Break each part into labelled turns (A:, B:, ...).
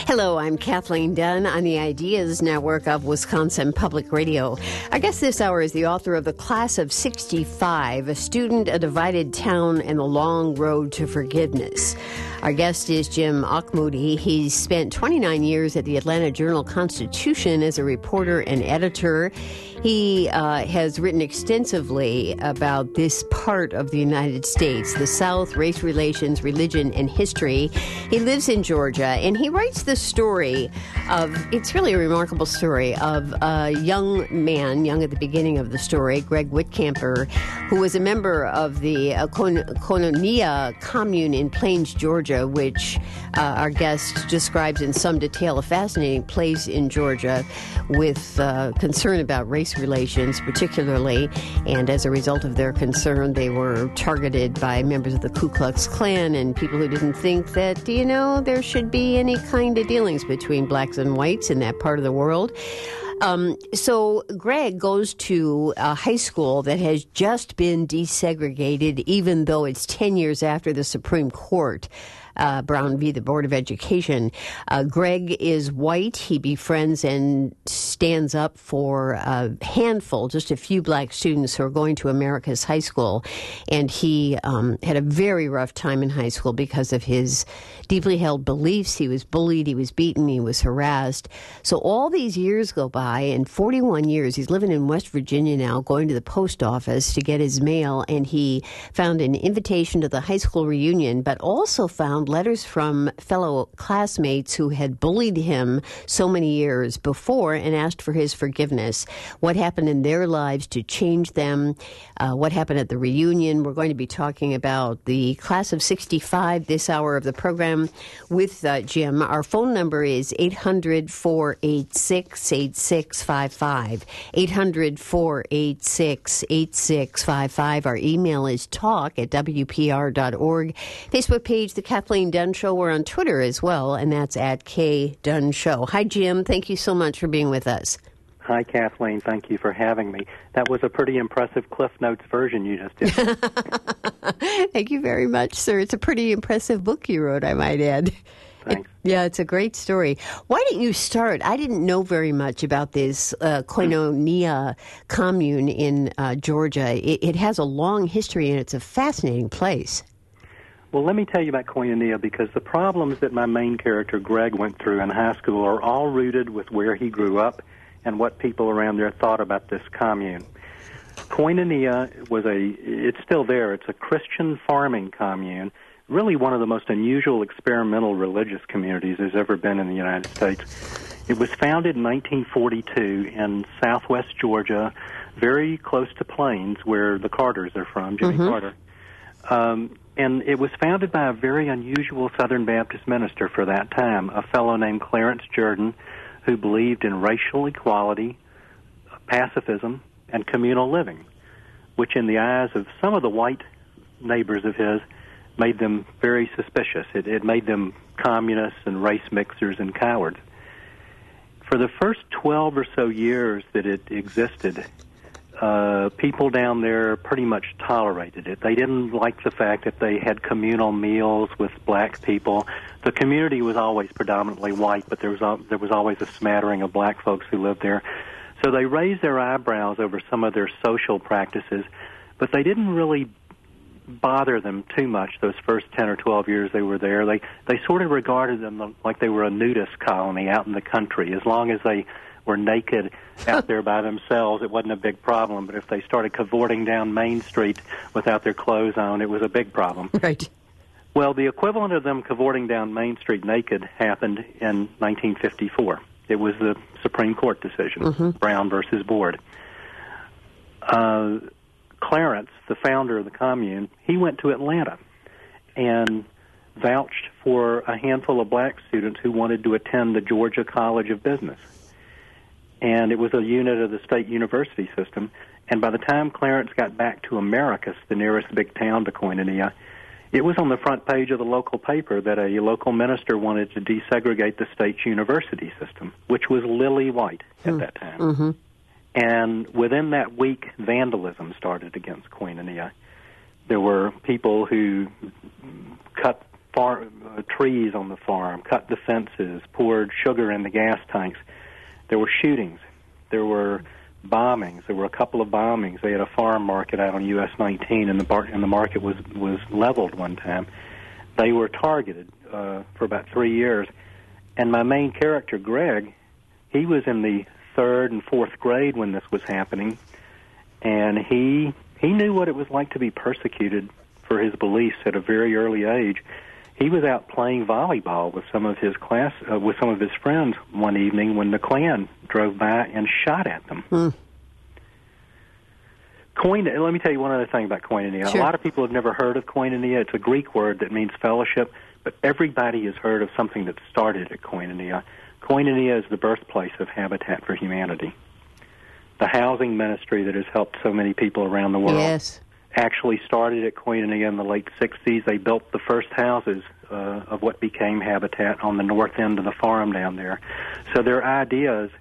A: Hello, I'm Kathleen Dunn on the Ideas Network of Wisconsin Public Radio. Our guest this hour is the author of The Class of 65, A Student, A Divided Town, and the Long Road to Forgiveness. Our guest is Jim Auchmuty. He's spent 29 years at the Atlanta Journal-Constitution as a reporter and editor. He has written extensively about this part of the United States, the South, race relations, religion, and history. He lives in Georgia, and he writes the story of, it's really a remarkable story, of a young man, young at the beginning of the story, Greg Whitcamper, who was a member of the Koinonia commune in Plains, Georgia, which our guest describes in some detail, a fascinating place in Georgia with concern about race relations particularly, and as a result of their concern, they were targeted by members of the Ku Klux Klan and people who didn't think that, there should be any kind of dealings between blacks and whites in that part of the world. So Greg goes to a high school that has just been desegregated, even though it's 10 years after the Supreme Court, Brown v. the Board of Education. Greg is white. He befriends and stands up for a handful, just a few black students who are going to America's high school. And he had a very rough time in high school because of his deeply held beliefs. He was bullied, he was beaten, he was harassed. So all these years go by, and 41 years, he's living in West Virginia now, going to the post office to get his mail, and he found an invitation to the high school reunion, but also found letters from fellow classmates who had bullied him so many years before and asked for his forgiveness. What happened in their lives to change them? What happened at the reunion? We're going to be talking about the Class of 65 this hour of the program with Jim. Our phone number is 800-486-8655. 800-486-8655. Our email is talk@wpr.org. Facebook page, The Kathleen Dunn Show. We're on Twitter as well, and that's @KDunn Show. Hi, Jim. Thank you so much for being with us.
B: Hi, Kathleen. Thank you for having me. That was a pretty impressive Cliff Notes version you just did.
A: Thank you very much, sir. It's a pretty impressive book you wrote, I might add.
B: Thanks.
A: It's a great story. Why didn't you start? I didn't know very much about this Koinonia commune in Georgia. It has a long history, and it's a fascinating place.
B: Well, let me tell you about Koinonia, because the problems that my main character, Greg, went through in high school are all rooted with where he grew up and what people around there thought about this commune. Koinonia it's still there. It's a Christian farming commune, really one of the most unusual experimental religious communities there's ever been in the United States. It was founded in 1942 in southwest Georgia, very close to Plains, where the Carters are from, Jimmy Carter. And it was founded by a very unusual Southern Baptist minister for that time, a fellow named Clarence Jordan, who believed in racial equality, pacifism, and communal living, which in the eyes of some of the white neighbors of his made them very suspicious. It made them communists and race mixers and cowards. For the first 12 or so years that it existed, people down there pretty much tolerated it. They didn't like the fact that they had communal meals with black people. The community was always predominantly white, but there was always a smattering of black folks who lived there. So they raised their eyebrows over some of their social practices, but they didn't really bother them too much those first 10 or 12 years they were there. They sort of regarded them like they were a nudist colony out in the country. As long as they were naked out there by themselves, it wasn't a big problem. But if they started cavorting down Main Street without their clothes on, it was a big problem.
A: Right.
B: Well, the equivalent of them cavorting down Main Street naked happened in 1954. It was the Supreme Court decision, Brown versus Board. Clarence, the founder of the commune, he went to Atlanta and vouched for a handful of black students who wanted to attend the Georgia College of Business. And it was a unit of the state university system. And by the time Clarence got back to Americus, the nearest big town to Koinonia, it was on the front page of the local paper that a local minister wanted to desegregate the state's university system, which was lily white at that time. And within that week, vandalism started against Koinonia. There were people who cut trees on the farm, cut the fences, poured sugar in the gas tanks. There were shootings. There were bombings. There were a couple of bombings. They had a farm market out on US 19, and the market was leveled one time. They were targeted for about 3 years. And my main character, Greg, he was in the 3rd and 4th grade when this was happening, and he knew what it was like to be persecuted for his beliefs at a very early age. He was out playing volleyball with some of his friends one evening when the Klan drove by and shot at them. Let me tell you one other thing about koinonia.
A: Sure.
B: A lot of people have never heard of koinonia. It's a Greek word that means fellowship, but everybody has heard of something that started at koinonia. Koinonia is the birthplace of Habitat for Humanity. The housing ministry that has helped so many people around the world.
A: Yes.
B: Actually started at Koinonia in the late 60s. They built the first houses of what became Habitat on the north end of the farm down there. So their ideas,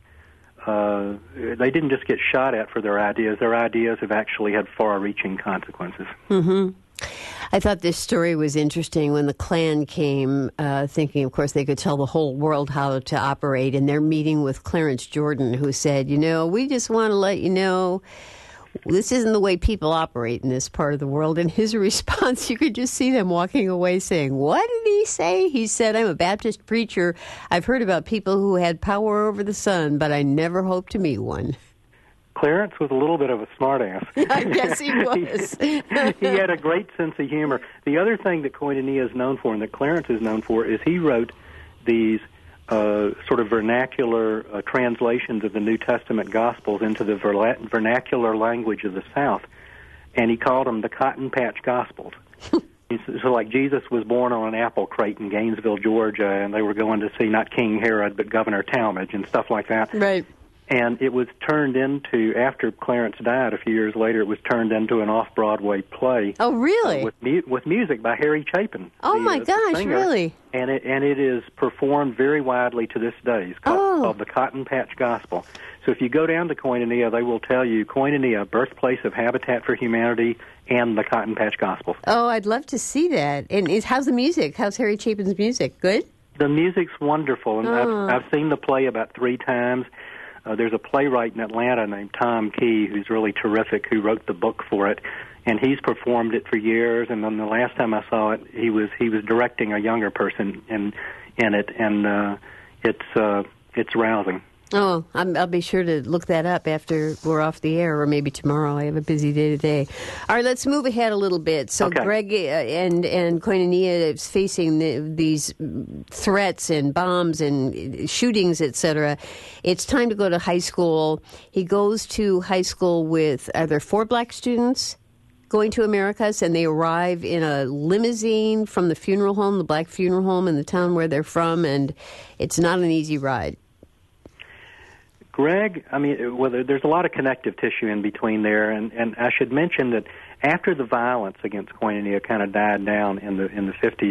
B: they didn't just get shot at for their ideas. Their ideas have actually had far-reaching consequences.
A: Mm-hmm. I thought this story was interesting when the Klan came, thinking, of course, they could tell the whole world how to operate, and they're meeting with Clarence Jordan, who said, we just want to let you know this isn't the way people operate in this part of the world. And his response, you could just see them walking away saying, what did he say? He said, I'm a Baptist preacher. I've heard about people who had power over the sun, but I never hoped to meet one.
B: Clarence was a little bit of a smartass.
A: I guess he was.
B: He had a great sense of humor. The other thing that Koinonia is known for and that Clarence is known for is he wrote these sort of vernacular translations of the New Testament Gospels into the vernacular language of the South, and he called them the Cotton Patch Gospels. So like Jesus was born on an apple crate in Gainesville, Georgia, and they were going to see not King Herod but Governor Talmadge and stuff like that.
A: Right.
B: And it was turned into, after Clarence died a few years later, it was turned into an off-Broadway play.
A: Oh, really?
B: With music by Harry Chapin.
A: Oh, my gosh,
B: singer.
A: really?
B: And it is performed very widely to this day. It's called the Cotton Patch Gospel. So if you go down to Koinonia, they will tell you, Koinonia, birthplace of Habitat for Humanity, and the Cotton Patch Gospel.
A: Oh, I'd love to see that. And how's the music? How's Harry Chapin's music? Good?
B: The music's wonderful, and I've seen the play about 3 times. There's a playwright in Atlanta named Tom Key who's really terrific, who wrote the book for it, and he's performed it for years. And then the last time I saw it, he was directing a younger person in it, and it's rousing.
A: Oh, I'll be sure to look that up after we're off the air, or maybe tomorrow. I have a busy day today. All right, let's move ahead a little bit. So
B: okay.
A: Greg and Koinonia is facing these threats and bombs and shootings, etc. It's time to go to high school. He goes to high school with, are there 4 black students going to Americas, and they arrive in a limousine from the funeral home, the black funeral home in the town where they're from, and it's not an easy ride.
B: Greg, there's a lot of connective tissue in between there, and I should mention that after the violence against Koinonia kind of died down in the 50s,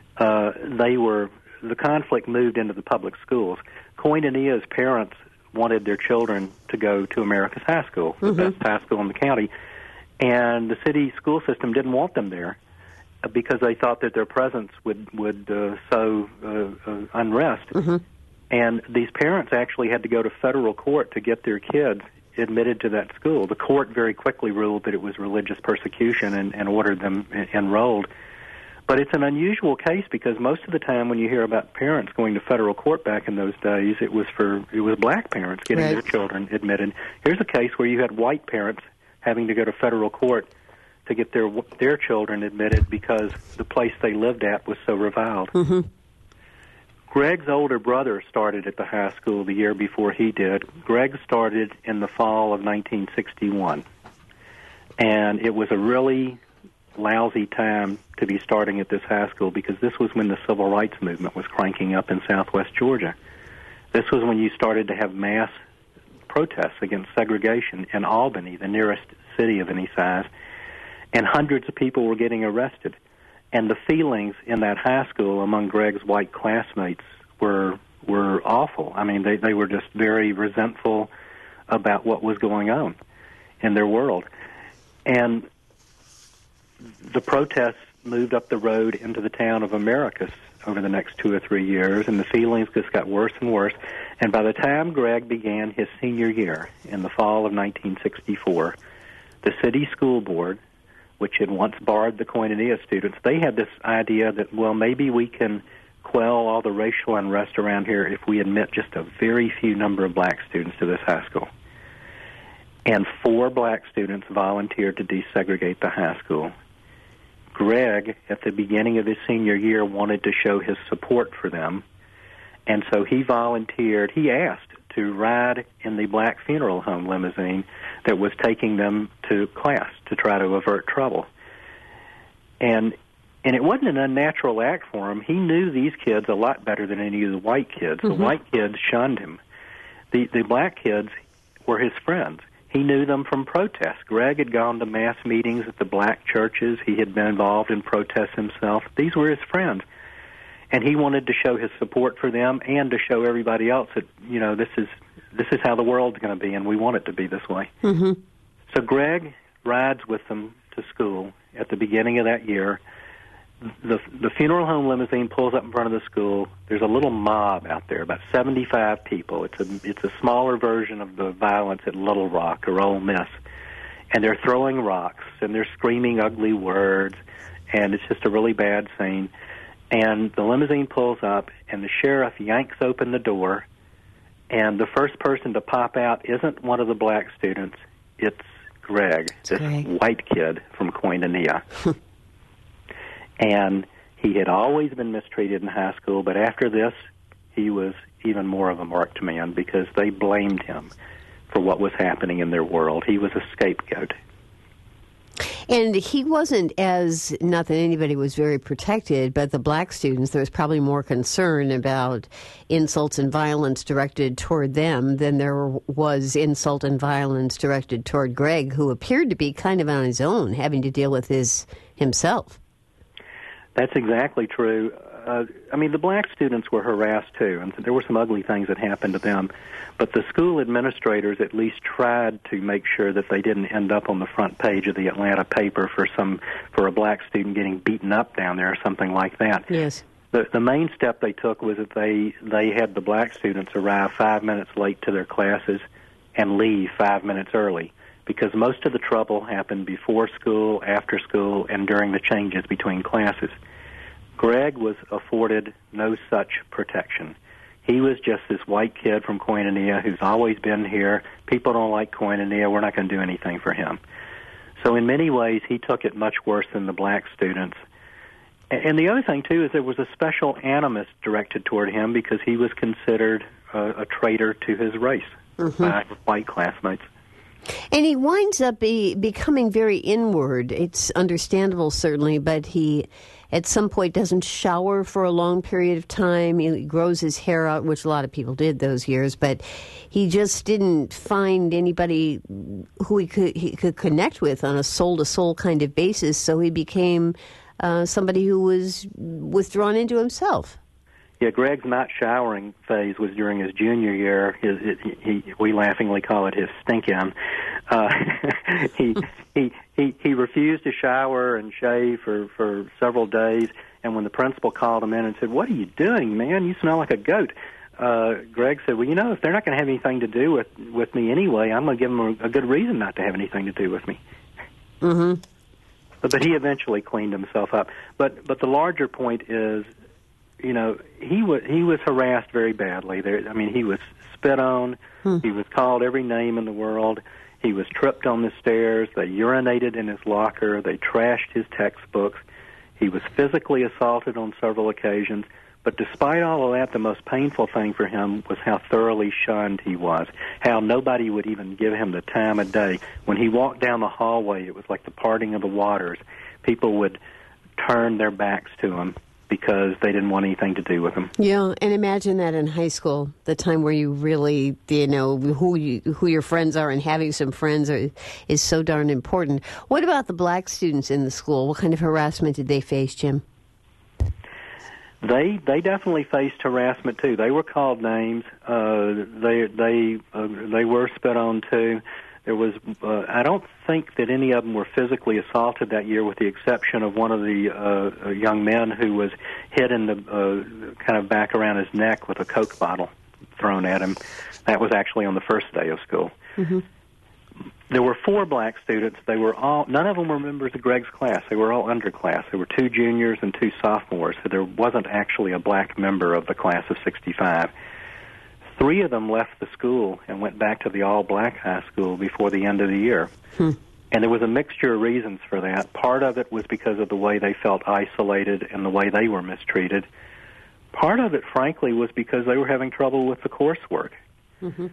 B: the conflict moved into the public schools. Koinonia's parents wanted their children to go to America's High School, the best high school in the county, and the city school system didn't want them there because they thought that their presence would sow unrest. Mm-hmm. And these parents actually had to go to federal court to get their kids admitted to that school. The court very quickly ruled that it was religious persecution and ordered them enrolled. But it's an unusual case because most of the time when you hear about parents going to federal court back in those days, it was black parents getting their children admitted. Here's a case where you had white parents having to go to federal court to get their children admitted because the place they lived at was so reviled. Mm-hmm. Greg's older brother started at the high school the year before he did. Greg started in the fall of 1961. And it was a really lousy time to be starting at this high school because this was when the civil rights movement was cranking up in southwest Georgia. This was when you started to have mass protests against segregation in Albany, the nearest city of any size, and hundreds of people were getting arrested. And the feelings in that high school among Greg's white classmates were awful. I mean, they were just very resentful about what was going on in their world. And the protests moved up the road into the town of Americus over the next 2 or 3 years, and the feelings just got worse and worse. And by the time Greg began his senior year in the fall of 1964, the city school board, which had once barred the Koinonia students, they had this idea that, well, maybe we can quell all the racial unrest around here if we admit just a very few number of black students to this high school. And 4 black students volunteered to desegregate the high school. Greg, at the beginning of his senior year, wanted to show his support for them, and so he volunteered. He asked to ride in the black funeral home limousine that was taking them to class to try to avert trouble. And it wasn't an unnatural act for him. He knew these kids a lot better than any of the white kids. Mm-hmm. The white kids shunned him. The black kids were his friends. He knew them from protests. Greg had gone to mass meetings at the black churches. He had been involved in protests himself. These were his friends. And he wanted to show his support for them and to show everybody else that, you know, this is how the world's going to be, and we want it to be this way.
A: Mm-hmm.
B: So Greg rides with them to school at the beginning of that year. The funeral home limousine pulls up in front of the school. There's a little mob out there, about 75 people. It's a smaller version of the violence at Little Rock or Ole Miss. And they're throwing rocks, and they're screaming ugly words, and it's just a really bad scene. And the limousine pulls up, and the sheriff yanks open the door, and the first person to pop out isn't one of the black students. It's Greg, white kid from Koinonia. And he had always been mistreated in high school, but after this, he was even more of a marked man because they blamed him for what was happening in their world. He was a scapegoat.
A: And he wasn't as, not that anybody was very protected, but the black students, there was probably more concern about insults and violence directed toward them than there was insult and violence directed toward Greg, who appeared to be kind of on his own, having to deal with himself.
B: That's exactly true. I mean, the black students were harassed too, and there were some ugly things that happened to them. But the school administrators at least tried to make sure that they didn't end up on the front page of the Atlanta paper for a black student getting beaten up down there or something like that.
A: Yes.
B: The main step they took was that they had the black students arrive 5 minutes late to their classes and leave 5 minutes early, because most of the trouble happened before school, after school, and during the changes between classes. Greg was afforded no such protection. He was just this white kid from Koinonia who's always been here. People don't like Koinonia. We're not going to do anything for him. So in many ways, he took it much worse than the black students. And the other thing, too, is there was a special animus directed toward him because he was considered a traitor to his race by white classmates.
A: And he winds up becoming very inward. It's understandable, certainly, but he, at some point, doesn't shower for a long period of time. He grows his hair out, which a lot of people did those years, but he just didn't find anybody who he could connect with on a soul-to-soul kind of basis, so he became somebody who was withdrawn into himself.
B: Yeah, Greg's not showering phase was during his junior year. We laughingly call it his stink-in. He refused to shower and shave for several days, and when the principal called him in and said, "What are you doing, man? You smell like a goat," Greg said, "Well, you know, if they're not going to have anything to do with me anyway, I'm going to give them a good reason not to have anything to do with me."
A: Mm-hmm.
B: But he eventually cleaned himself up. But the larger point is, you know, he was harassed very badly. He was spit on. He was called every name in the world. He was tripped on the stairs. They urinated in his locker. They trashed his textbooks. He was physically assaulted on several occasions. But despite all of that, the most painful thing for him was how thoroughly shunned he was, how nobody would even give him the time of day. When he walked down the hallway, it was like the parting of the waters. People would turn their backs to him because they didn't want anything to do with him.
A: Yeah, and imagine that in high school, the time where you really, you know, who your friends are, and having some friends is so darn important. What about the black students in the school? What kind of harassment did they face, Jim?
B: They definitely faced harassment too. They were called names. They were spit on too. There was, I don't think that any of them were physically assaulted that year, with the exception of one of the young men who was hit in the kind of back around his neck with a Coke bottle thrown at him. That was actually on the first day of school.
A: Mm-hmm.
B: There were 4 black students. They were all, none of them were members of Greg's class. They were all underclass. There were 2 juniors and 2 sophomores, so there wasn't actually a black member of the class of 65. 3 of them left the school and went back to the all-black high school before the end of the year. And there was a mixture of reasons for that. Part of it was because of the way they felt isolated and the way they were mistreated. Part of it, frankly, was because they were having trouble with the coursework. Mm-hmm.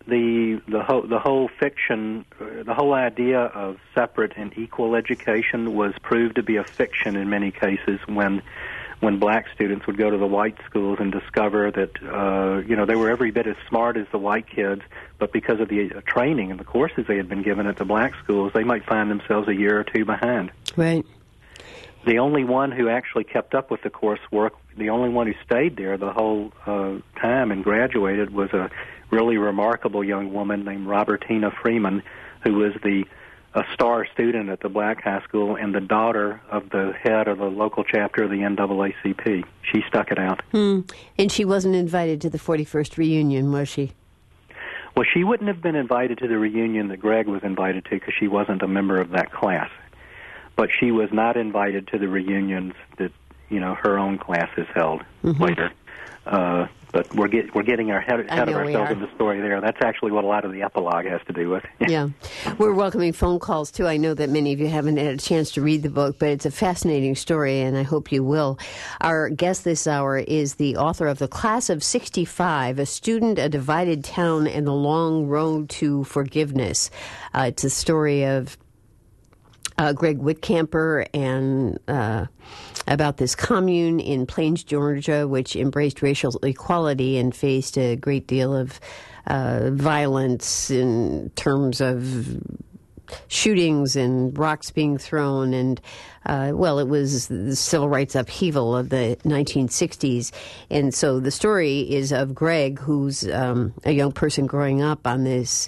B: The whole fiction, the whole idea of separate and equal education was proved to be a fiction in many cases when black students would go to the white schools and discover that they were every bit as smart as the white kids, but because of the training and the courses they had been given at the black schools, they might find themselves a year or 2 behind.
A: Right.
B: The only one who actually kept up with the coursework, the only one who stayed there the whole time and graduated, was a really remarkable young woman named Robertina Freeman, who was a star student at the black high school and the daughter of the head of the local chapter of the NAACP. She stuck it out.
A: And she wasn't invited to the 41st reunion, was she?
B: Well, she wouldn't have been invited to the reunion that Greg was invited to because she wasn't a member of that class. But she was not invited to the reunions that, her own classes held later. But we're getting ahead of ourselves in the story there. That's actually what a lot of the epilogue has to do with.
A: Yeah. We're welcoming phone calls, too. I know that many of you haven't had a chance to read the book, but it's a fascinating story, and I hope you will. Our guest this hour is the author of The Class of 65, A Student, a Divided Town, and the Long Road to Forgiveness. It's a story of Greg Whitcamper and about this commune in Plains, Georgia, which embraced racial equality and faced a great deal of violence in terms of shootings and rocks being thrown, and it was the civil rights upheaval of the 1960s. And so the story is of Greg, who's a young person growing up on this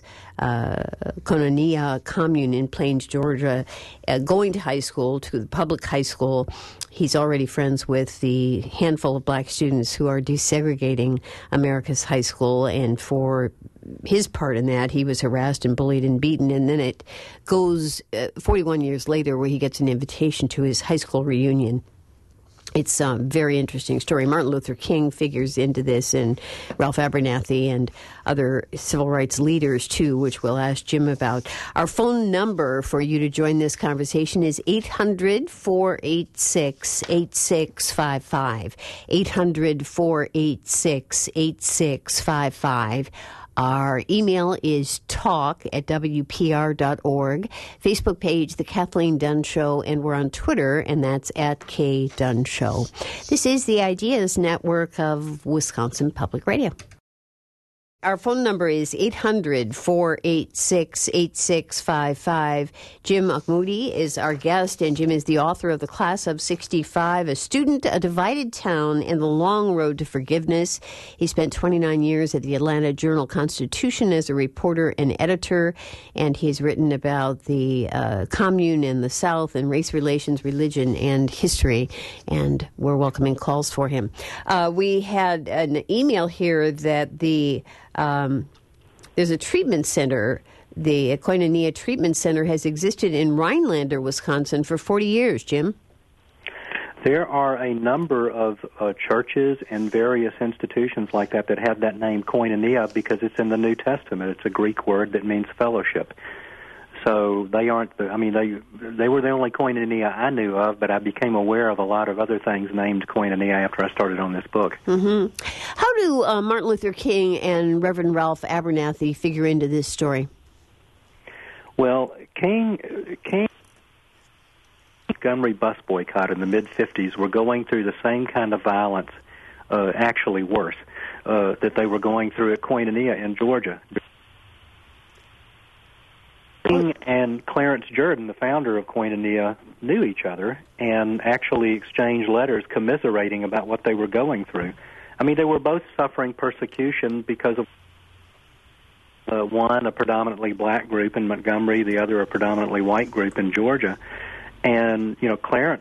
A: Koinonia commune in Plains, Georgia, going to high school, to the public high school. He's already friends with the handful of black students who are desegregating America's high school, and for his part in that, he was harassed and bullied and beaten. And then it goes 41 years later where he gets an invitation to his high school reunion. It's a very interesting story. Martin Luther King figures into this, and Ralph Abernathy and other civil rights leaders, too, which we'll ask Jim about. Our phone number for you to join this conversation is 800-486-8655. 800-486-8655. Our email is talk@wpr.org. Facebook page, The Kathleen Dunn Show, and we're on Twitter, and that's @KDunn This is the Ideas Network of Wisconsin Public Radio. Our phone number is 800-486-8655. Jim Ahmoudi is our guest, and Jim is the author of The Class of 65, A Student, a Divided Town, and the Long Road to Forgiveness. He spent 29 years at the Atlanta Journal-Constitution as a reporter and editor, and he's written about the commune in the South and race relations, religion, and history, and we're welcoming calls for him. We had an email here that there's a treatment center. The Koinonia Treatment Center has existed in Rhinelander, Wisconsin for 40 years, Jim.
B: There are a number of churches and various institutions like that have that name Koinonia because it's in the New Testament. It's a Greek word that means fellowship. So they aren't, they were the only Koinonia I knew of, but I became aware of a lot of other things named Koinonia after I started on this book.
A: Mm-hmm. How do Martin Luther King and Reverend Ralph Abernathy figure into this story?
B: Well, King Montgomery bus boycott in the mid-'50s were going through the same kind of violence, actually worse, that they were going through at Koinonia in Georgia. King and Clarence Jordan, the founder of Koinonia, knew each other and actually exchanged letters commiserating about what they were going through. I mean, they were both suffering persecution because of one a predominantly black group in Montgomery, the other a predominantly white group in Georgia. And, Clarence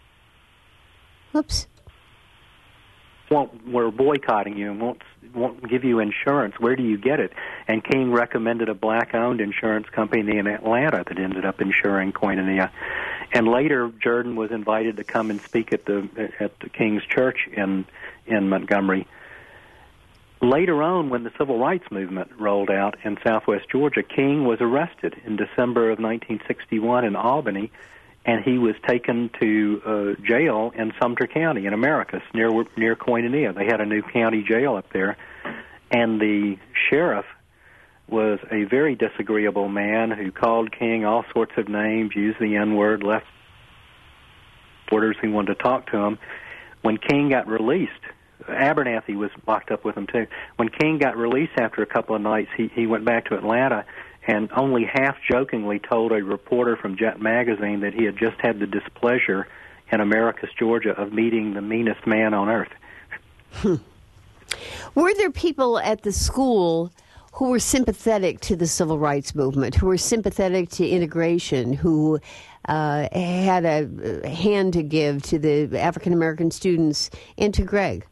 B: we're boycotting you and won't give you insurance. Where do you get it? And King recommended a black-owned insurance company in Atlanta that ended up insuring Koinonia. And later, Jordan was invited to come and speak at the King's Church in Montgomery. Later on, when the Civil Rights Movement rolled out in southwest Georgia, King was arrested in December of 1961 in Albany, and he was taken to jail in Sumter County in Americus, near Koinonia. They had a new county jail up there, and the sheriff was a very disagreeable man who called King all sorts of names, used the N-word, left orders who wanted to talk to him. When King got released, Abernathy was locked up with him too. When King got released after a couple of nights, he went back to Atlanta and only half-jokingly told a reporter from Jet Magazine that he had just had the displeasure in Americus, Georgia, of meeting the meanest man on earth.
A: Were there people at the school who were sympathetic to the Civil Rights Movement, who were sympathetic to integration, who had a hand to give to the African-American students and to Greg?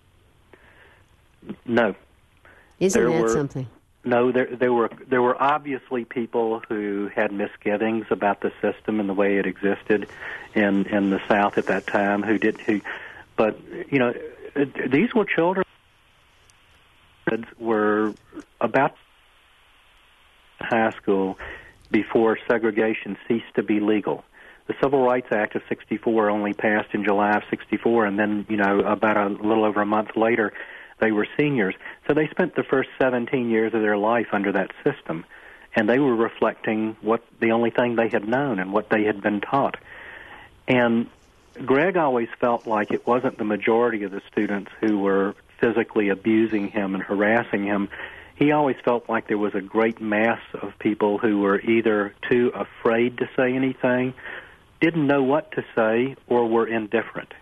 B: No.
A: Isn't that something?
B: No, there were obviously people who had misgivings about the system and the way it existed in the South at that time. But these were children who were about high school before segregation ceased to be legal. The Civil Rights Act of '64 only passed in July of '64, and then about a little over a month later, they were seniors. So they spent the first 17 years of their life under that system, and they were reflecting the only thing they had known and what they had been taught. And Greg always felt like it wasn't the majority of the students who were physically abusing him and harassing him. He always felt like there was a great mass of people who were either too afraid to say anything, didn't know what to say, or were indifferent.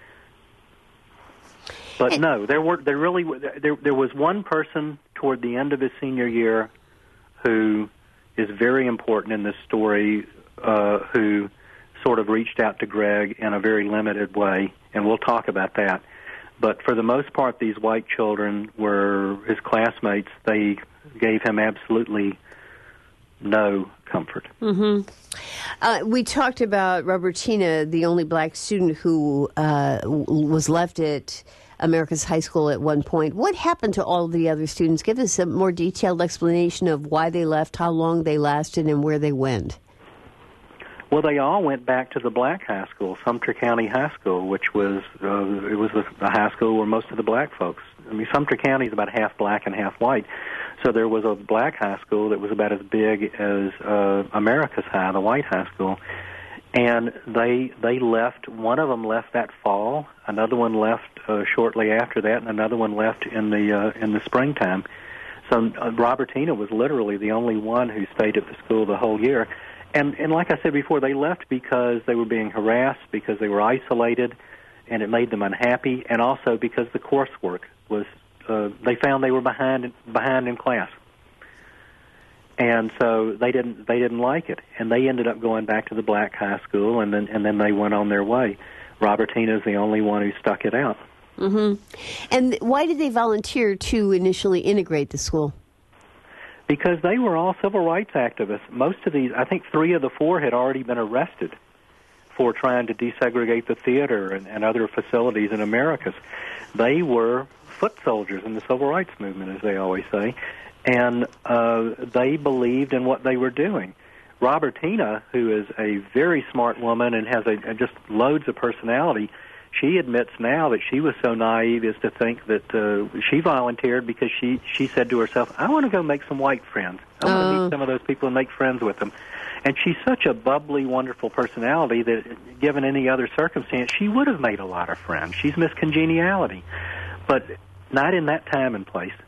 B: But no, there was one person toward the end of his senior year who is very important in this story, who sort of reached out to Greg in a very limited way, and we'll talk about that. But for the most part, these white children were his classmates. They gave him absolutely no comfort.
A: Mm-hmm. We talked about Robertina, the only black student who was left at Americus High School at one point. What happened to all the other students? Give us a more detailed explanation of why they left, how long they lasted, and where they went.
B: Well, they all went back to the black high school, Sumter County High School, which was the high school where most of the black folks. I mean, Sumter County is about half black and half white, so there was a black high school that was about as big as Americus High, the white high school. And they left. One of them left that fall. Another one left shortly after that, and another one left in the springtime. So Robertina was literally the only one who stayed at the school the whole year. And like I said before, they left because they were being harassed, because they were isolated, and it made them unhappy, and also because the coursework was. They found they were behind in class. And so they didn't like it, and they ended up going back to the black high school, and then they went on their way. Robertina is the only one who stuck it out.
A: Mm-hmm. And why did they volunteer to initially integrate the school?
B: Because they were all civil rights activists. Most of these, I think 3 of the 4 had already been arrested for trying to desegregate the theater and other facilities in Americus. They were foot soldiers in the civil rights movement, as they always say. And they believed in what they were doing. Robertina, who is a very smart woman and has just loads of personality, she admits now that she was so naive as to think that she volunteered because she said to herself, I want to go make some white friends. I want to meet some of those people and make friends with them. And she's such a bubbly, wonderful personality that given any other circumstance, she would have made a lot of friends. She's Miss Congeniality. But not in that time and place.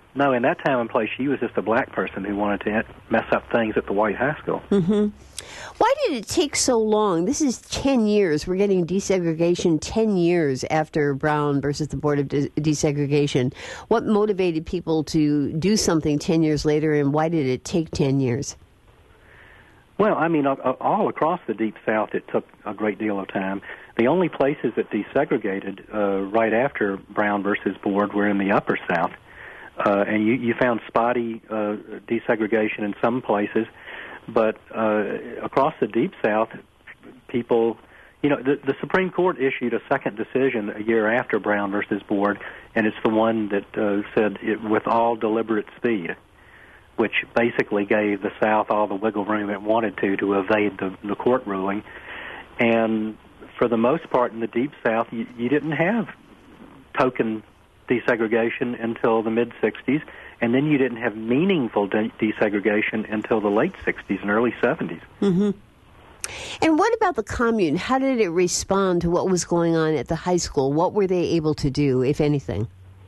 B: No, in that time and place, she was just a black person who wanted to mess up things at the white high school.
A: Mm-hmm. Why did it take so long? This is 10 years. We're getting desegregation 10 years after Brown versus the Board of Desegregation. What motivated people to do something 10 years later, and why did it take 10 years?
B: Well, I mean, all across the Deep South, it took a great deal of time. The only places that desegregated right after Brown versus Board were in the Upper South. And you found spotty desegregation in some places, but across the Deep South, people, the Supreme Court issued a second decision a year after Brown versus Board, and it's the one that said it with all deliberate speed, which basically gave the South all the wiggle room it wanted to evade the court ruling. And for the most part in the Deep South, you didn't have token desegregation until the mid-'60s, and then you didn't have meaningful desegregation until the late 60s and early 70s.
A: Mm-hmm. And what about the commune? How did it respond to what was going on at the high school? What were they able to do, if anything?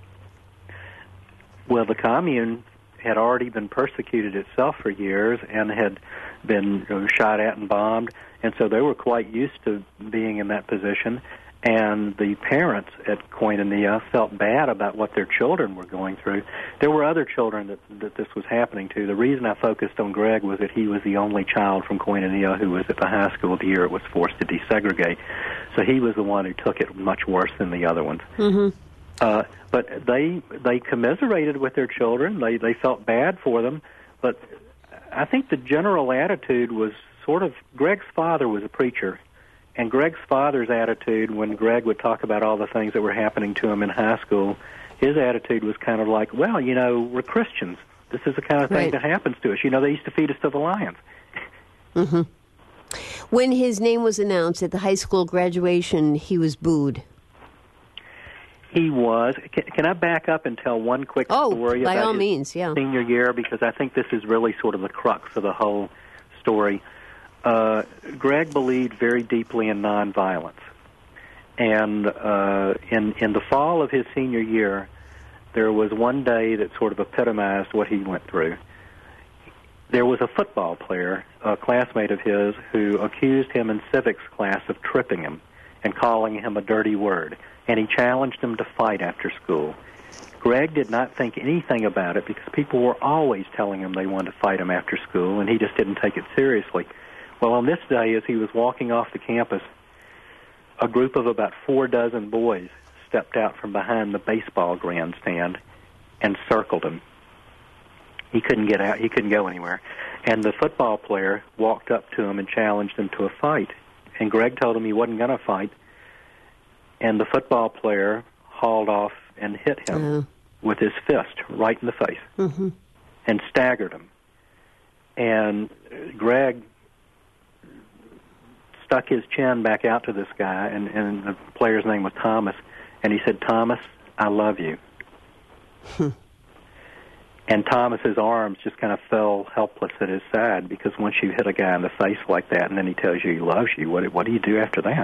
B: Well, the commune had already been persecuted itself for years and had been shot at and bombed, and so they were quite used to being in that position. And the parents at Koinonia felt bad about what their children were going through. There were other children that this was happening to. The reason I focused on Greg was that he was the only child from Koinonia who was at the high school the year it was forced to desegregate. So he was the one who took it much worse than the other ones.
A: Mm-hmm.
B: But they commiserated with their children. They felt bad for them. But I think the general attitude was sort of, Greg's father was a preacher. And Greg's father's attitude, when Greg would talk about all the things that were happening to him in high school, his attitude was kind of like, well, we're Christians. This is the kind of thing that happens to us. They used to feed us to the lions.
A: Mm-hmm. When his name was announced at the high school graduation, he was booed.
B: He was. Can I back up and tell one quick story
A: by
B: about
A: all
B: his
A: means, yeah.
B: senior year? Because I think this is really sort of the crux of the whole story. Greg believed very deeply in nonviolence, and in the fall of his senior year, there was one day that sort of epitomized what he went through. There was a football player, a classmate of his, who accused him in civics class of tripping him and calling him a dirty word, and he challenged him to fight after school. Greg did not think anything about it because people were always telling him they wanted to fight him after school, and he just didn't take it seriously. Well, on this day, as he was walking off the campus, a group of about 4 dozen boys stepped out from behind the baseball grandstand and circled him. He couldn't get out. He couldn't go anywhere. And the football player walked up to him and challenged him to a fight. And Greg told him he wasn't going to fight. And the football player hauled off and hit him with his fist right in the face and staggered him. And Greg stuck his chin back out to this guy, and the player's name was Thomas, and he said, "Thomas, I love you." And Thomas's arms just kind of fell helpless at his side, because once you hit a guy in the face like that and then he tells you he loves you, what do you do after that?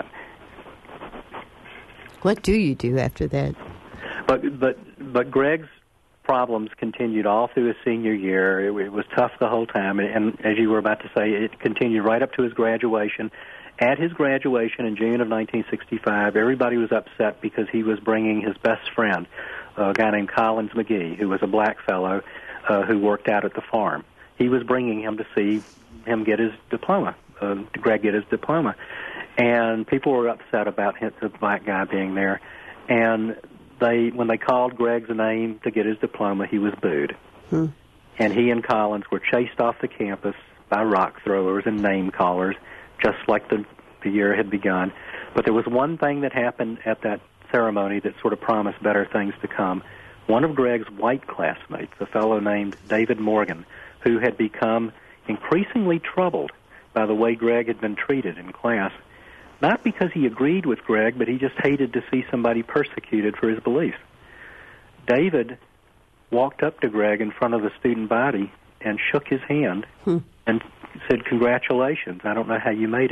A: What do you do after that?
B: But Greg's problems continued all through his senior year. It was tough the whole time, and as you were about to say, it continued right up to his graduation. At his graduation in June of 1965, everybody was upset because he was bringing his best friend, a guy named Collins McGee, who was a black fellow who worked out at the farm. He was bringing him to see him get his diploma, Greg get his diploma. And people were upset about the black guy being there. And when they called Greg's name to get his diploma, he was booed. And he and Collins were chased off the campus by rock throwers and name callers, just like the year had begun. But there was one thing that happened at that ceremony that sort of promised better things to come. One of Greg's white classmates, a fellow named David Morgan, who had become increasingly troubled by the way Greg had been treated in class, not because he agreed with Greg, but he just hated to see somebody persecuted for his beliefs. David walked up to Greg in front of the student body and shook his hand and said, "Congratulations, I don't know how you made it."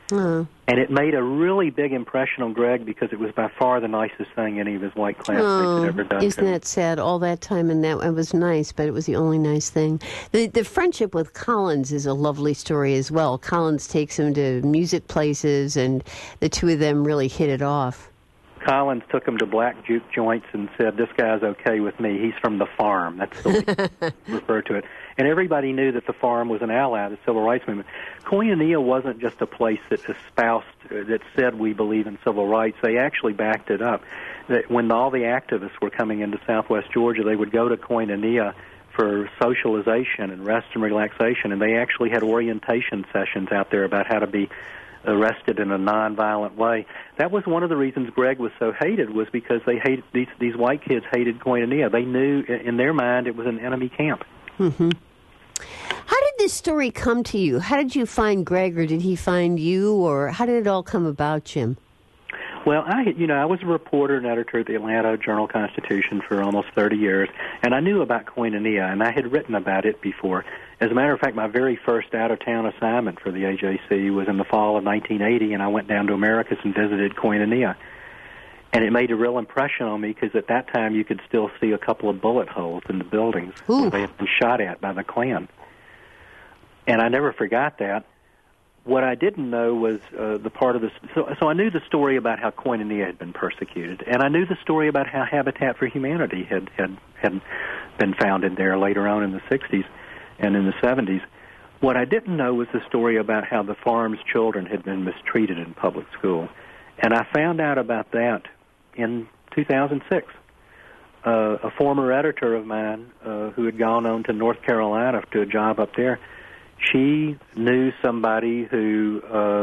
A: Oh.
B: And it made a really big impression on Greg because it was by far the nicest thing any of his white classmates had ever done.
A: Isn't that sad? All that time, and that it was nice, but it was the only nice thing. The friendship with Collins is a lovely story as well. Collins takes him to music places, and the two of them really hit it off.
B: Collins took him to black juke joints and said, "This guy's okay with me. He's from the Farm." That's the way he referred to it. And everybody knew that the Farm was an ally of the Civil Rights Movement. Koinonia wasn't just a place that espoused, that said we believe in civil rights. They actually backed it up. That when all the activists were coming into southwest Georgia, they would go to Koinonia for socialization and rest and relaxation, and they actually had orientation sessions out there about how to be arrested in a nonviolent way. That was one of the reasons Greg was so hated, was because they hated these white kids hated Koinonia. They knew in their mind it was an enemy camp.
A: Mm-hmm. How did this story come to you? How did you find Greg, or did he find you, or how did it all come about, Jim?
B: Well, I was a reporter and editor at the Atlanta Journal-Constitution for almost 30 years, and I knew about Koinonia, and I had written about it before. As a matter of fact, my very first out-of-town assignment for the AJC was in the fall of 1980, and I went down to Americus and visited Koinonia. And it made a real impression on me because at that time you could still see a couple of bullet holes in the buildings where they had been shot at by the Klan. And I never forgot that. What I didn't know was the part of this. So I knew the story about how Koinonia had been persecuted, and I knew the story about how Habitat for Humanity had been founded there later on in the 60s and in the 70s. What I didn't know was the story about how the Farm's children had been mistreated in public school. And I found out about that in 2006. A former editor of mine who had gone on to North Carolina to a job up there, she knew somebody who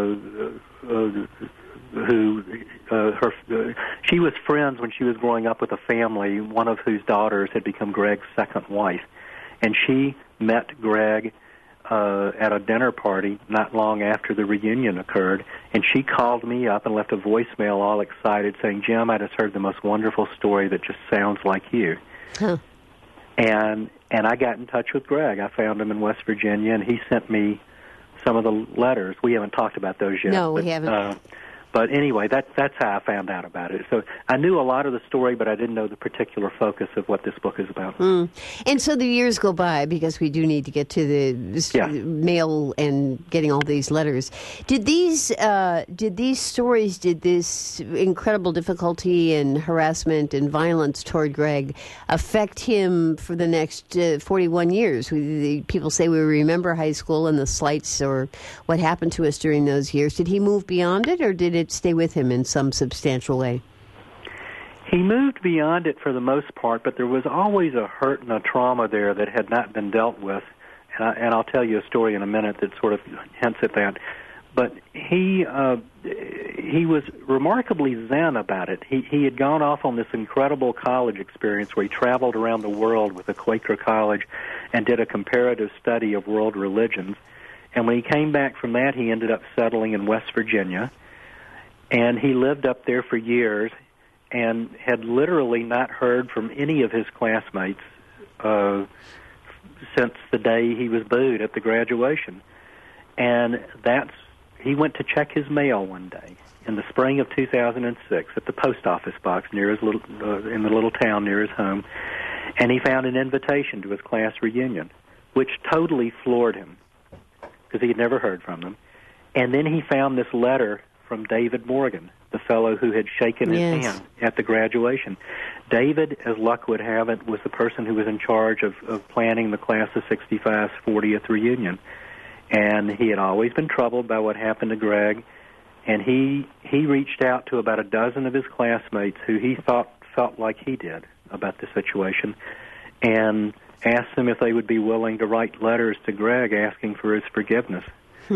B: she was friends when she was growing up with a family, one of whose daughters had become Greg's second wife. And she met Greg at a dinner party not long after the reunion occurred, and she called me up and left a voicemail all excited saying, "Jim, I just heard the most wonderful story that just sounds like you."
A: Huh.
B: And I got in touch with Greg. I found him in West Virginia, and he sent me some of the letters. We haven't talked about those yet.
A: No, we haven't.
B: But anyway, that's how I found out about it. So I knew a lot of the story, but I didn't know the particular focus of what this book is about.
A: Mm. And so the years go by, because we do need to get to the mail and getting all these letters. Did these stories, did this incredible difficulty and harassment and violence toward Greg affect him for the next 41 years? People say we remember high school and the slights or what happened to us during those years. Did he move beyond it, or did it stay with him in some substantial way?
B: He moved beyond it for the most part, but there was always a hurt and a trauma there that had not been dealt with. And I'll tell you a story in a minute that sort of hints at that. But he was remarkably zen about it. He had gone off on this incredible college experience where he traveled around the world with a Quaker college and did a comparative study of world religions. And when he came back from that, he ended up settling in West Virginia. And he lived up there for years and had literally not heard from any of his classmates since the day he was booed at the graduation. And he went to check his mail one day in the spring of 2006 at the post office box near his in the little town near his home, and he found an invitation to his class reunion, which totally floored him because he had never heard from them. And then he found this letter from David Morgan, the fellow who had shaken his hand at the graduation. David, as luck would have it, was the person who was in charge of planning the class of 65's 40th reunion. And he had always been troubled by what happened to Greg, and he reached out to about a dozen of his classmates who he thought felt like he did about the situation, and asked them if they would be willing to write letters to Greg asking for his forgiveness.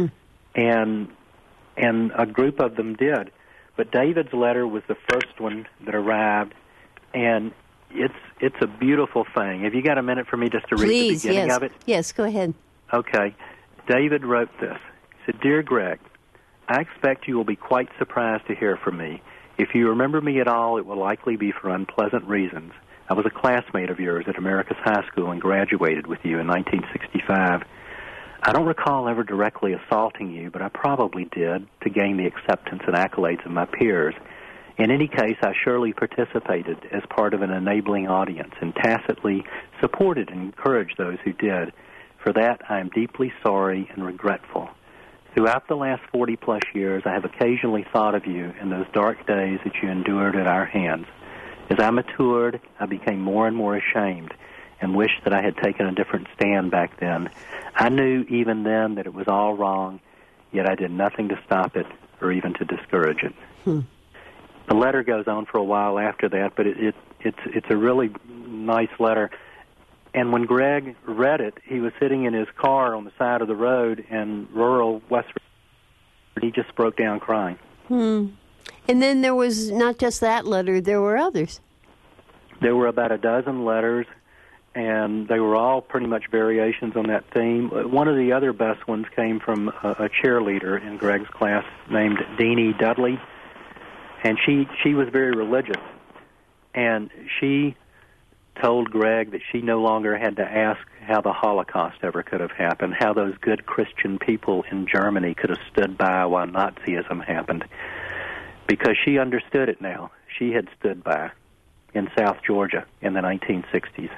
B: And a group of them did. But David's letter was the first one that arrived, and it's a beautiful thing. Have you got a minute for me just to read the beginning of it?
A: Yes, go ahead.
B: Okay. David wrote this. He said, "Dear Greg, I expect you will be quite surprised to hear from me. If you remember me at all, it will likely be for unpleasant reasons. I was a classmate of yours at Americus High School and graduated with you in 1965. I don't recall ever directly assaulting you, but I probably did to gain the acceptance and accolades of my peers. In any case, I surely participated as part of an enabling audience and tacitly supported and encouraged those who did. For that, I am deeply sorry and regretful. Throughout the last 40-plus years, I have occasionally thought of you in those dark days that you endured at our hands. As I matured, I became more and more ashamed and wished that I had taken a different stand back then. I knew even then that it was all wrong, yet I did nothing to stop it or even to discourage it. The letter goes on for a while after that, but it's a really nice letter. And when Greg read it, he was sitting in his car on the side of the road in rural West Virginia. He just broke down crying.
A: And then there was not just that letter, there were others.
B: There were about a dozen letters, and they were all pretty much variations on that theme. One of the other best ones came from a cheerleader in Greg's class named Deanie Dudley, and she was very religious, and she told Greg that she no longer had to ask how the Holocaust ever could have happened, how those good Christian people in Germany could have stood by while Nazism happened, because she understood it now. She had stood by in South Georgia in the 1960s.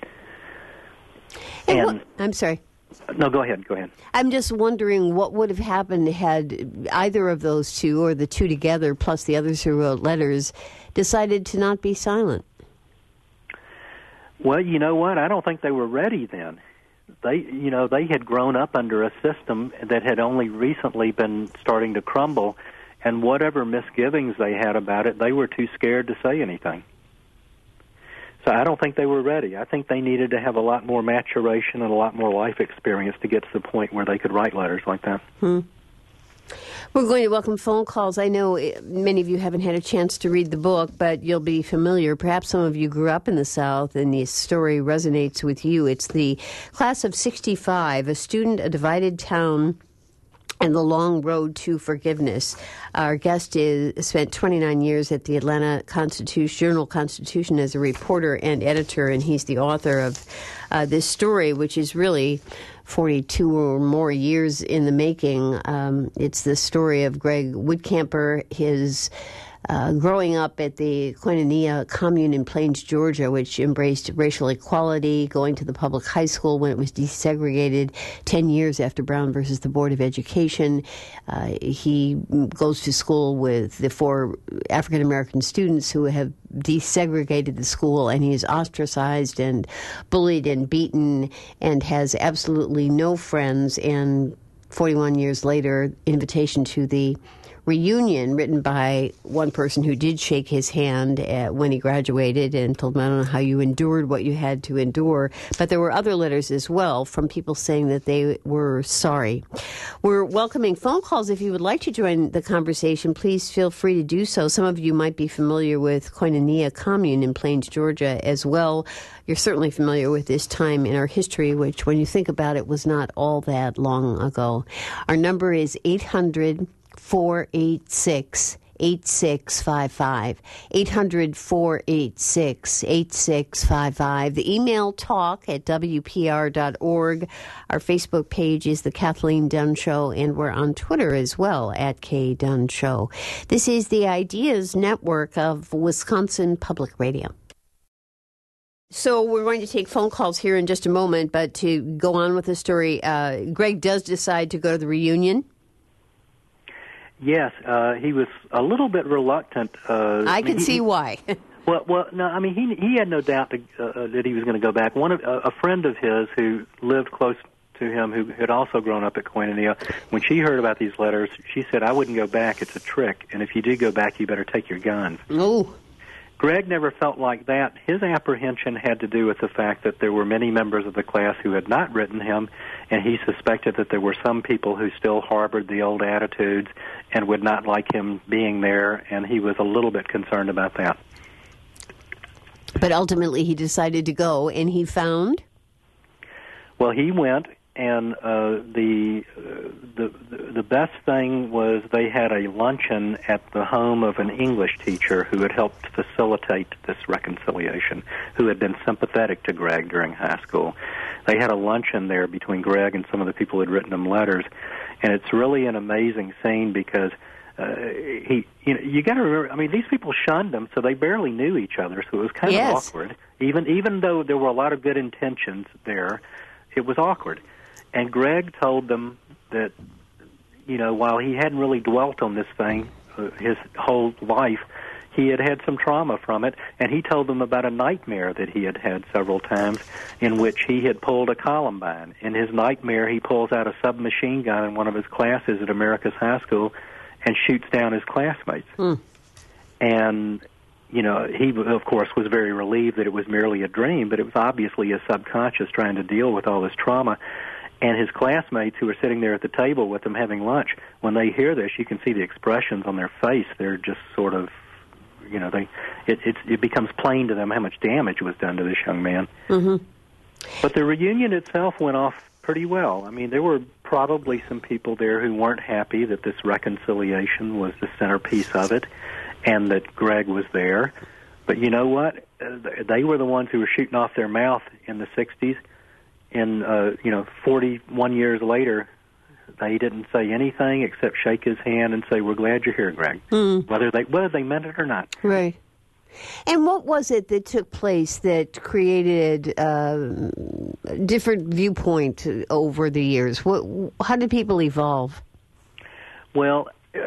A: I'm sorry.
B: No, go ahead.
A: I'm just wondering what would have happened had either of those two, or the two together, plus the others who wrote letters, decided to not be silent.
B: Well, you know what? I don't think they were ready then. They had grown up under a system that had only recently been starting to crumble, and whatever misgivings they had about it, they were too scared to say anything. So I don't think they were ready. I think they needed to have a lot more maturation and a lot more life experience to get to the point where they could write letters like that.
A: We're going to welcome phone calls. I know many of you haven't had a chance to read the book, but you'll be familiar. Perhaps some of you grew up in the South and the story resonates with you. It's the Class of 65, A Student, a Divided Town, and the Long Road to Forgiveness. Our guest spent 29 years at the Atlanta Journal-Constitution as a reporter and editor, and he's the author of this story, which is really 42 or more years in the making. It's the story of Greg Woodcamper, his growing up at the Koinonia commune in Plains, Georgia, which embraced racial equality, going to the public high school when it was desegregated 10 years after Brown versus the Board of Education. He goes to school with the 4 African-American students who have desegregated the school, and he is ostracized and bullied and beaten and has absolutely no friends. And 41 years later, invitation to the reunion written by one person who did shake his hand when he graduated and told him, I don't know how you endured what you had to endure. But there were other letters as well from people saying that they were sorry. We're welcoming phone calls. If you would like to join the conversation, please feel free to do so. Some of you might be familiar with Koinonia Commune in Plains, Georgia as well. You're certainly familiar with this time in our history, which when you think about it was not all that long ago. Our number is 800-486-8655. 800-486-8655. The email talk@wpr.org. Our Facebook page is The Kathleen Dunn Show, and we're on Twitter as well @KDunn Show. This is the Ideas Network of Wisconsin Public Radio. So we're going to take phone calls here in just a moment, but to go on with the story, Greg does decide to go to the reunion.
B: Yes, he was a little bit reluctant.
A: I can see why.
B: Well, no, I mean, he had no doubt that he was going to go back. A friend of his who lived close to him, who had also grown up at Koinonia, when she heard about these letters, she said, I wouldn't go back. It's a trick, and if you do go back, you better take your guns.
A: Oh.
B: Greg never felt like that. His apprehension had to do with the fact that there were many members of the class who had not written him, and he suspected that there were some people who still harbored the old attitudes and would not like him being there, and he was a little bit concerned about that.
A: But ultimately he decided to go, and he found?
B: Well, he went, and the best thing was they had a luncheon at the home of an English teacher who had helped facilitate this reconciliation, who had been sympathetic to Greg during high school. they had a luncheon there between Greg and some of the people who had written him letters, and it's really an amazing scene because you got to remember, I mean, these people shunned him, so they barely knew each other, so it was kind of awkward. Even though there were a lot of good intentions there, it was awkward. And Greg told them that, while he hadn't really dwelt on this thing his whole life, he had had some trauma from it, and he told them about a nightmare that he had had several times in which he had pulled a Columbine. In his nightmare, he pulls out a submachine gun in one of his classes at America's High School and shoots down his classmates. And, he, of course, was very relieved that it was merely a dream, but it was obviously his subconscious trying to deal with all this trauma. And his classmates who were sitting there at the table with him having lunch, when they hear this, you can see the expressions on their face. They're just sort of, it becomes plain to them how much damage was done to this young man.
A: Mm-hmm.
B: But the reunion itself went off pretty well. I mean, there were probably some people there who weren't happy that this reconciliation was the centerpiece of it and that Greg was there. But you know what? They were the ones who were shooting off their mouth in the 60s. And, 41 years later, they didn't say anything except shake his hand and say, "We're glad you're here, Greg," whether they meant it or not.
A: Right. And what was it that took place that created a different viewpoint over the years? How did people evolve?
B: Well,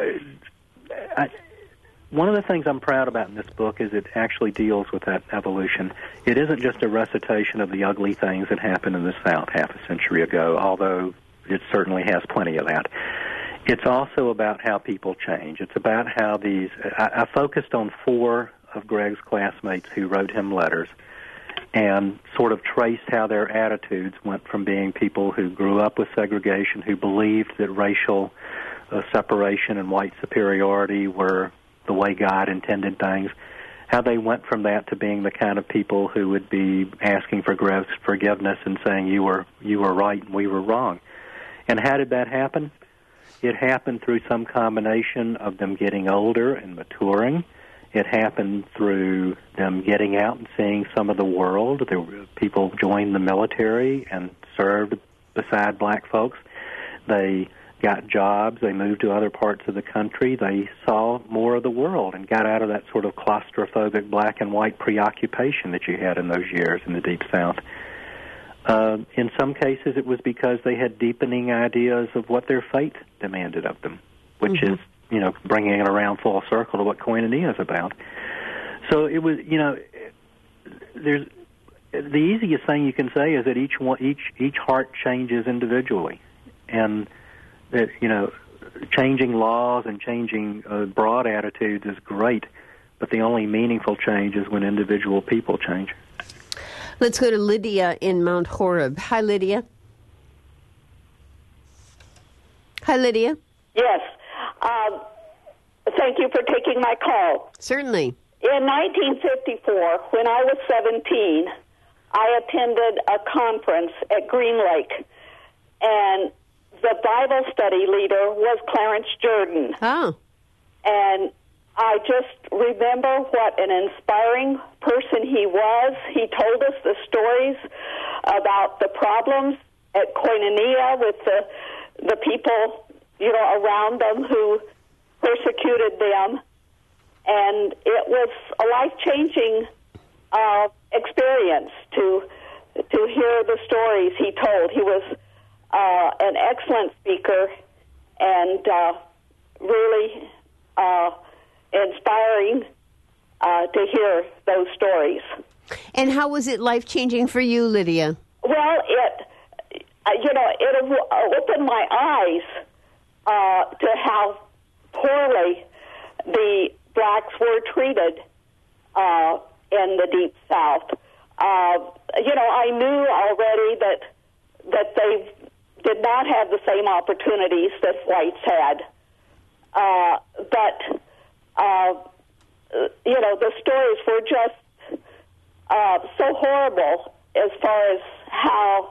B: one of the things I'm proud about in this book is it actually deals with that evolution. It isn't just a recitation of the ugly things that happened in the South half a century ago, although it certainly has plenty of that. It's also about how people change. It's about how I focused on 4 of Greg's classmates who wrote him letters and sort of traced how their attitudes went from being people who grew up with segregation, who believed that racial separation and white superiority were the way God intended things, how they went from that to being the kind of people who would be asking for Greg's forgiveness and saying, you were right and we were wrong. And how did that happen? It happened through some combination of them getting older and maturing. It happened through them getting out and seeing some of the world. There were people joined the military and served beside black folks. They got jobs. They moved to other parts of the country. They saw more of the world and got out of that sort of claustrophobic black and white preoccupation that you had in those years in the Deep South. In some cases, it was because they had deepening ideas of what their fate demanded of them, which is, bringing it around full circle to what koinonia is about. So it was, there's the easiest thing you can say is that each heart changes individually, and that changing laws and changing broad attitudes is great, but the only meaningful change is when individual people change.
A: Let's go to Lydia in Mount Horeb. Hi, Lydia. Hi, Lydia.
C: Yes. Thank you for taking my call.
A: Certainly.
C: In 1954, when I was 17, I attended a conference at Green Lake, and the Bible study leader was Clarence Jordan.
A: Oh.
C: And I just remember what an inspiring person he was. He told us the stories about the problems at Koinonia with the people, around them who persecuted them. And it was a life-changing experience to hear the stories he told. He was an excellent speaker and really inspiring to hear those stories.
A: And how was it life-changing for you, Lydia?
C: Well, it opened my eyes to how poorly the blacks were treated in the Deep South. I knew already that they did not have the same opportunities that whites had. But the stories were just so horrible as far as how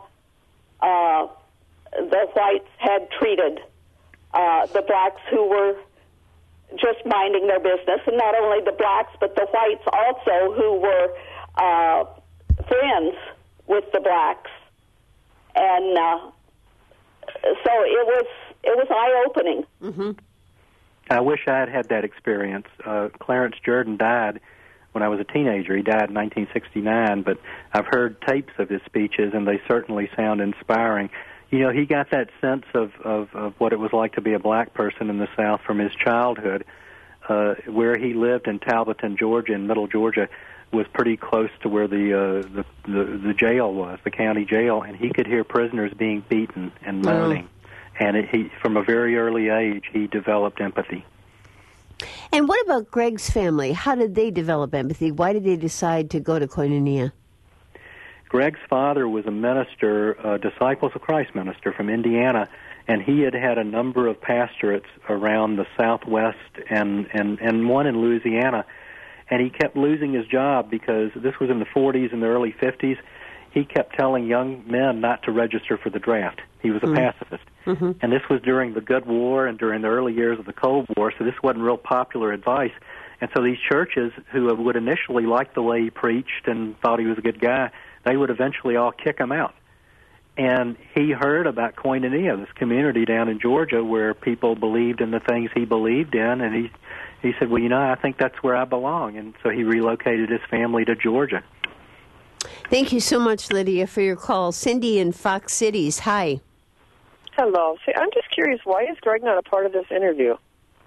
C: the whites had treated the blacks who were just minding their business, and not only the blacks, but the whites also who were friends with the blacks And so it was eye-opening.
A: Mm-hmm.
B: I wish I had had that experience. Clarence Jordan died when I was a teenager. He died in 1969, but I've heard tapes of his speeches, and they certainly sound inspiring. You know, he got that sense of what it was like to be a black person in the South from his childhood. Where he lived in Talbotton, Georgia, in Middle Georgia, was pretty close to where the jail was, the county jail, and he could hear prisoners being beaten and moaning. And he, from a very early age, he developed empathy.
A: And what about Greg's family? How did they develop empathy? Why did they decide to go to Koinonia?
B: Greg's father was a minister, a Disciples of Christ minister from Indiana, and he had had a number of pastorates around the Southwest and one in Louisiana. And he kept losing his job because this was in the 40s and the early 50s. He kept telling young men not to register for the draft. He was a pacifist. Mm-hmm. And this was during the Good War and during the early years of the Cold War, so this wasn't real popular advice. And so these churches, who would initially like the way he preached and thought he was a good guy, they would eventually all kick him out. And he heard about Koinonia, this community down in Georgia where people believed in the things he believed in, and he said, well, you know, I think that's where I belong. And so he relocated his family to Georgia.
A: Thank you so much, Lydia, for your call. Cindy in Fox Cities, hi.
D: Hello. See, I'm just curious, why is Greg not a part of this interview?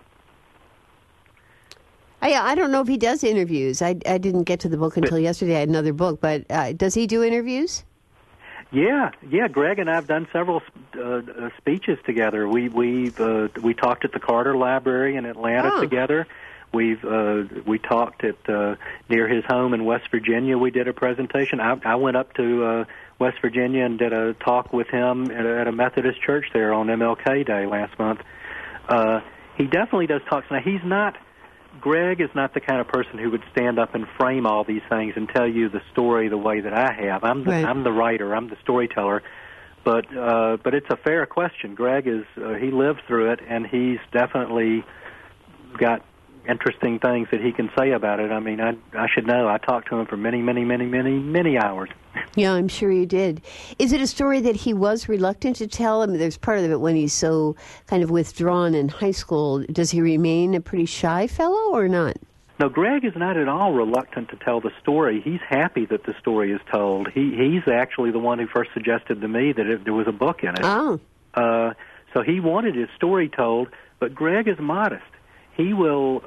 A: I don't know if he does interviews. I didn't get to the book until yesterday. I had another book, but does he do interviews?
B: Yeah. Greg and I have done several speeches together. We talked at the Carter Library in Atlanta together. We talked at near his home in West Virginia. We did a presentation. I went up to West Virginia and did a talk with him at a Methodist church there on MLK Day last month. He definitely does talks. Now, Greg is not the kind of person who would stand up and frame all these things and tell you the story the way that I have. I'm the writer. I'm the storyteller. But it's a fair question. Greg he lived through it, and he's definitely got interesting things that he can say about it. I mean, I should know. I talked to him for many hours.
A: Yeah, I'm sure you did. Is it a story that he was reluctant to tell? I mean, there's part of it when he's so kind of withdrawn in high school. Does he remain a pretty shy fellow or not?
B: No, Greg is not at all reluctant to tell the story. He's happy that the story is told. He's actually the one who first suggested to me that there was a book in it.
A: Oh.
B: So he wanted his story told, but Greg is modest. He will,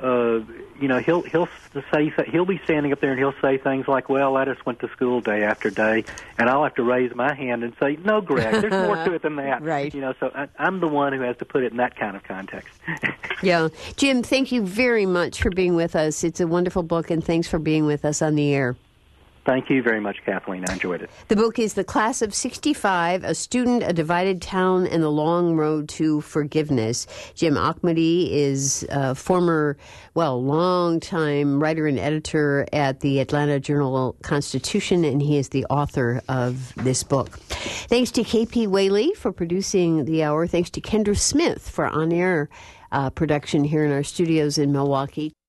B: he'll be standing up there and he'll say things like, well, I just went to school day after day, and I'll have to raise my hand and say, no, Greg, there's more to it than that.
A: Right.
B: So I'm the one who has to put it in that kind of context.
A: Yeah. Jim, thank you very much for being with us. It's a wonderful book, and thanks for being with us on the air.
B: Thank you very much, Kathleen. I enjoyed it.
A: The book is The Class of 65, A Student, A Divided Town, and the Long Road to Forgiveness. Jim Auchmuty is a former, long-time writer and editor at the Atlanta Journal-Constitution, and he is the author of this book. Thanks to K.P. Whaley for producing the hour. Thanks to Kendra Smith for on-air production here in our studios in Milwaukee.